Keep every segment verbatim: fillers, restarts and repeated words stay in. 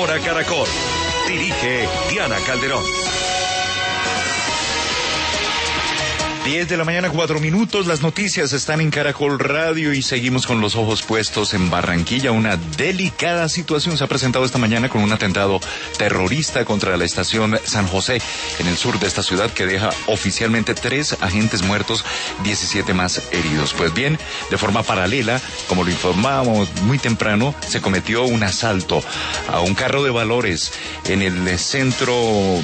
Hora Caracol. Dirige Diana Calderón. diez de la mañana, cuatro minutos. Las noticias están en Caracol Radio y seguimos con los ojos puestos en Barranquilla. Una delicada situación se ha presentado esta mañana con un atentado terrorista contra la estación San José en el sur de esta ciudad, que deja oficialmente tres agentes muertos, diecisiete más heridos. Pues bien, de forma paralela, como lo informábamos muy temprano, se cometió un asalto a un carro de valores en el centro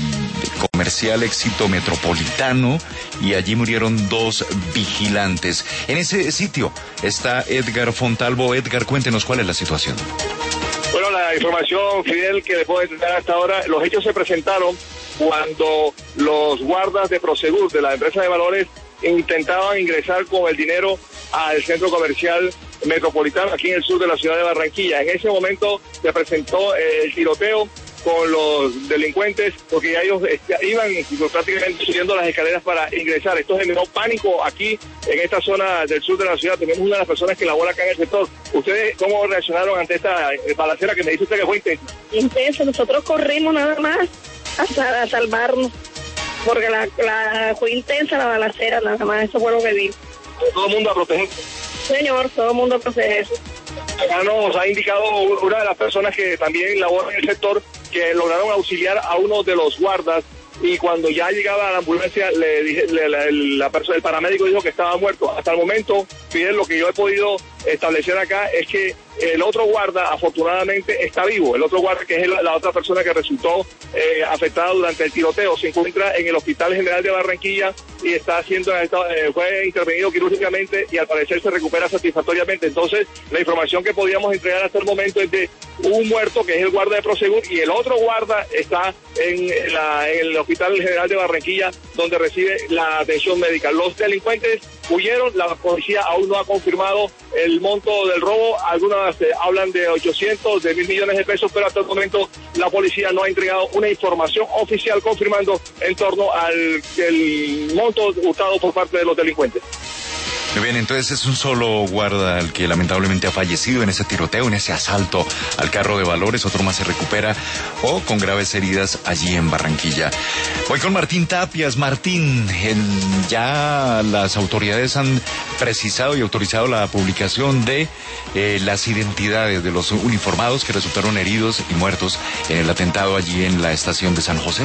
comercial Éxito Metropolitano y allí murieron dos vigilantes. En ese sitio está Edgar Fontalvo. Edgar, cuéntenos cuál es la situación. Bueno, la información, Fidel, que le puedo entregar hasta ahora, los hechos se presentaron cuando los guardas de Prosegur, de la empresa de valores, intentaban ingresar con el dinero al centro comercial Metropolitano, aquí en el sur de la ciudad de Barranquilla. En ese momento se presentó eh, el tiroteo con los delincuentes, porque ya ellos eh, iban prácticamente subiendo las escaleras para ingresar. Esto generó pánico aquí en esta zona del sur de la ciudad. Tenemos una de las personas que labora acá en el sector. ¿Ustedes cómo reaccionaron ante esta eh, balacera que me dice usted que fue intensa? Intensa, nosotros corrimos nada más a, a salvarnos, porque la, la fue intensa la balacera, nada más, eso fue lo que vi. Todo el mundo a protegerse. Señor, todo el mundo a protegerse. Acá nos ha indicado una de las personas que también labora en el sector que lograron auxiliar a uno de los guardas, y cuando ya llegaba la ambulancia, le dije, le, la, la persona, el paramédico dijo que estaba muerto. Hasta el momento, Fidel, lo que yo he podido establecer acá es que el otro guarda, afortunadamente, está vivo. El otro guarda, que es la, la otra persona que resultó eh, afectada durante el tiroteo, se encuentra en el Hospital General de Barranquilla y está siendo, eh, fue intervenido quirúrgicamente y al parecer se recupera satisfactoriamente. Entonces, la información que podíamos entregar hasta el momento es de un muerto, que es el guarda de Prosegur, y el otro guarda está en, la, en el Hospital General de Barranquilla, donde recibe la atención médica. Los delincuentes huyeron, la policía aún no ha confirmado el monto del robo. Algunas eh, hablan de ochocientos, de mil millones de pesos, pero hasta el momento la policía no ha entregado una información oficial confirmando en torno al el monto hurtado por parte de los delincuentes. Muy bien, entonces es un solo guarda el que lamentablemente ha fallecido en ese tiroteo, en ese asalto al carro de valores. Otro más se recupera o con graves heridas allí en Barranquilla. Voy con Martín Tapias. Martín, en, ya las autoridades han precisado y autorizado la publicación de eh, las identidades de los uniformados que resultaron heridos y muertos en el atentado allí en la estación de San José.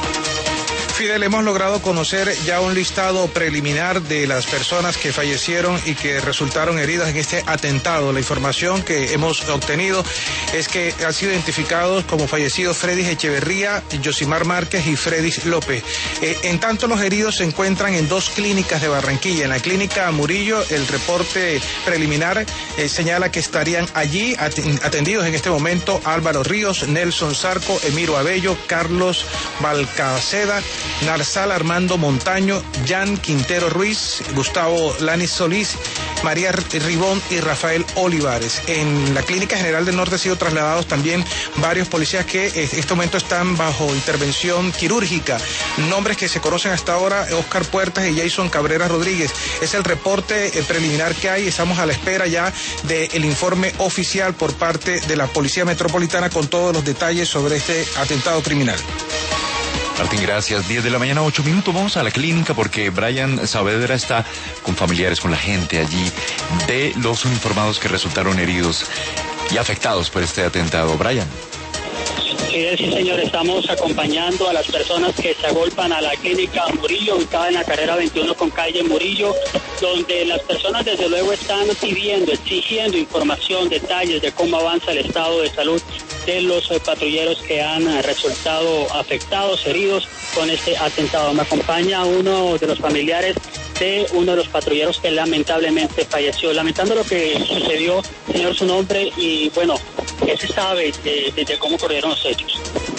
Fidel, hemos logrado conocer ya un listado preliminar de las personas que fallecieron y que resultaron heridas en este atentado. La información que hemos obtenido es que han sido identificados como fallecidos Freddy Echeverría, Yosimar Márquez y Freddy López. Eh, en tanto, los heridos se encuentran en dos clínicas de Barranquilla. En la clínica Murillo, el reporte preliminar eh, señala que estarían allí atendidos en este momento Álvaro Ríos, Nelson Zarco, Emiro Abello, Carlos Balcaceda, Narsal Armando Montaño, Jan Quintero Ruiz, Gustavo Lanis Solís, María Ribón y Rafael Olivares. En la Clínica General del Norte han sido trasladados también varios policías que en este momento están bajo intervención quirúrgica. Nombres que se conocen hasta ahora: Oscar Puertas y Jason Cabrera Rodríguez. Es el reporte eh, preliminar que hay. Estamos a la espera ya del informe oficial por parte de la Policía Metropolitana con todos los detalles sobre este atentado criminal. Martín, gracias. diez de la mañana, ocho minutos. Vamos a la clínica porque Brian Saavedra está con familiares, con la gente allí de los uniformados que resultaron heridos y afectados por este atentado. Brian. Sí, sí, señor, estamos acompañando a las personas que se agolpan a la clínica Murillo, ubicada en la carrera veintiuno con calle Murillo, donde las personas desde luego están pidiendo, exigiendo información, detalles de cómo avanza el estado de salud de los eh, patrulleros que han eh, resultado afectados, heridos con este atentado. Me acompaña uno de los familiares de uno de los patrulleros que lamentablemente falleció. Lamentando lo que sucedió, señor, su nombre y, bueno, ¿qué se sabe de, de, de cómo ocurrieron los hechos?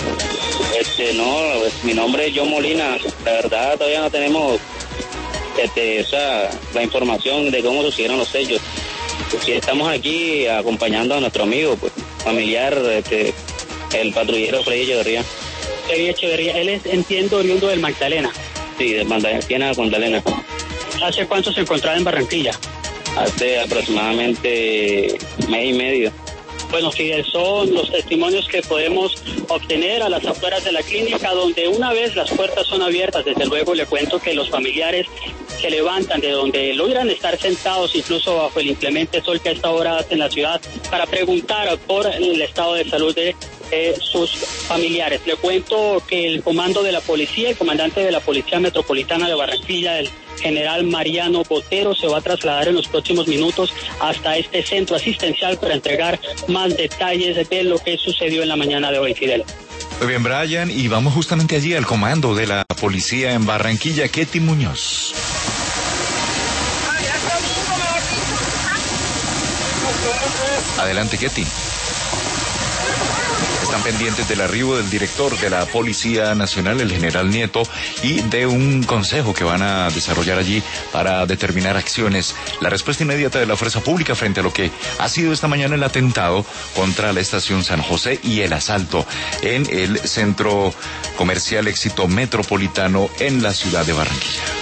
Este, no, pues, mi nombre es John Molina. La verdad, todavía no tenemos este, o sea, la información de cómo sucedieron los hechos. Pues, sí, estamos aquí acompañando a nuestro amigo, pues, familiar, este, el patrullero Freddy Echeverría. Freddy Echeverría, él es, entiendo, oriundo del Magdalena. Sí, del Magdalena, Magdalena. ¿Hace cuánto se encontraba en Barranquilla? Hace aproximadamente mes y medio. Bueno, Fidel, son los testimonios que podemos obtener a las afueras de la clínica, donde una vez las puertas son abiertas, desde luego le cuento que los familiares se levantan de donde logran estar sentados, incluso bajo el inclemente sol que a esta hora hace en la ciudad, para preguntar por el estado de salud de eh, sus familiares. Le cuento que el comando de la policía, el comandante de la Policía Metropolitana de Barranquilla, el general Mariano Botero, se va a trasladar en los próximos minutos hasta este centro asistencial para entregar más detalles de lo que sucedió en la mañana de hoy, Fidel. Muy bien, Brian, y vamos justamente allí al comando de la policía en Barranquilla, Ketty Muñoz. Adelante, Ketty. Están pendientes del arribo del director de la Policía Nacional, el general Nieto, y de un consejo que van a desarrollar allí para determinar acciones. La respuesta inmediata de la fuerza pública frente a lo que ha sido esta mañana el atentado contra la estación San José y el asalto en el centro comercial Éxito Metropolitano en la ciudad de Barranquilla.